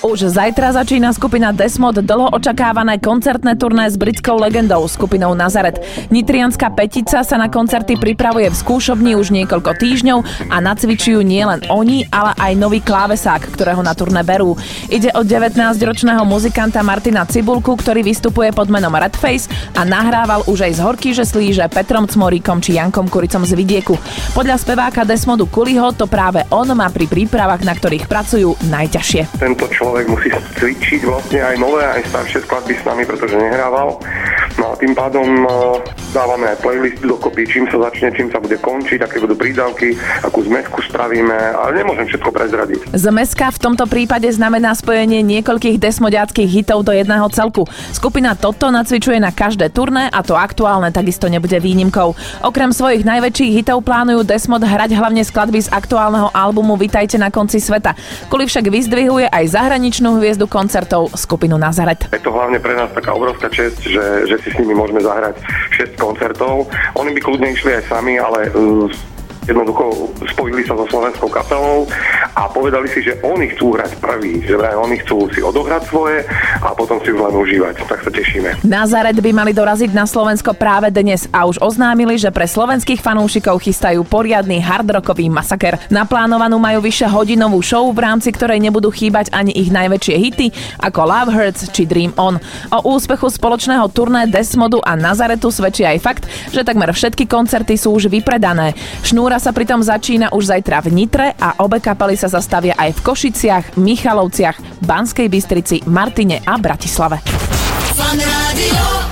Už zajtra začína skupina Desmod dlho očakávané koncertné turné s britskou legendou skupinou Nazaret. Nitrianska Petica sa na koncerty pripravuje v skúšobni už niekoľko týždňov a nacvičujú nielen oni, ale aj nový klávesák, ktorého na turné berú. Ide o 19-ročného muzikanta Martina Cibulku, ktorý vystupuje pod menom Redface a nahrával už aj z Horky Žeslíže, Petrom Cmoríkom či Jankom Kuricom z Vidieku. Podľa speváka Desmodu Kuliho to práve on má pri prípravách, na ktorých pracujú, najťažšie. Tento človek musí cvičiť vlastne aj nové, aj staršie skladby s nami, pretože nehrával. No a tým pádom dávame aj playlist dokopy, čím sa začne, čím sa bude končiť, aké budú prídavky, akú zmesku spravíme, ale nemôžem všetko prezradiť. Zmeska v tomto prípade znamená spojenie niekoľkých desmodiackých hitov do jedného celku. Skupina toto nacvičuje na každé turné a to aktuálne takisto nebude výnimkou. Okrem svojich najväčších hitov plánujú Desmod hrať hlavne skladby z aktuálneho albumu Vitajte na konci sveta. Kuli však vyzdvihuje aj zahraničnú hviezdu koncertov, skupinu Nazaret. Je to hlavne pre nás taká obrovská česť, že si s nimi môžeme zahrať 6 koncertov. Oni by kľudne išli aj sami, ale jednoducho spojili sa so slovenskou kapelou a povedali si, že oni chcú hrať prvý, že vraj oni chcú si odohrať svoje a potom si už len užívať. Tak sa tešíme. Nazaret by mali doraziť na Slovensko práve dnes a už oznámili, že pre slovenských fanúšikov chystajú poriadny hardrockový masaker. Naplánovanú majú vyše hodinovú show, v rámci ktorej nebudú chýbať ani ich najväčšie hity ako Love Hurts či Dream On. O úspechu spoločného turné Desmodu a Nazaretu svedčí aj fakt, že takmer všetky koncerty sú už vypredané. Šnúra sa pritom začína už zajtra v Nitre a obe kapely sa zastavia aj v Košiciach, Michalovciach, Banskej Bystrici, Martine a Bratislave.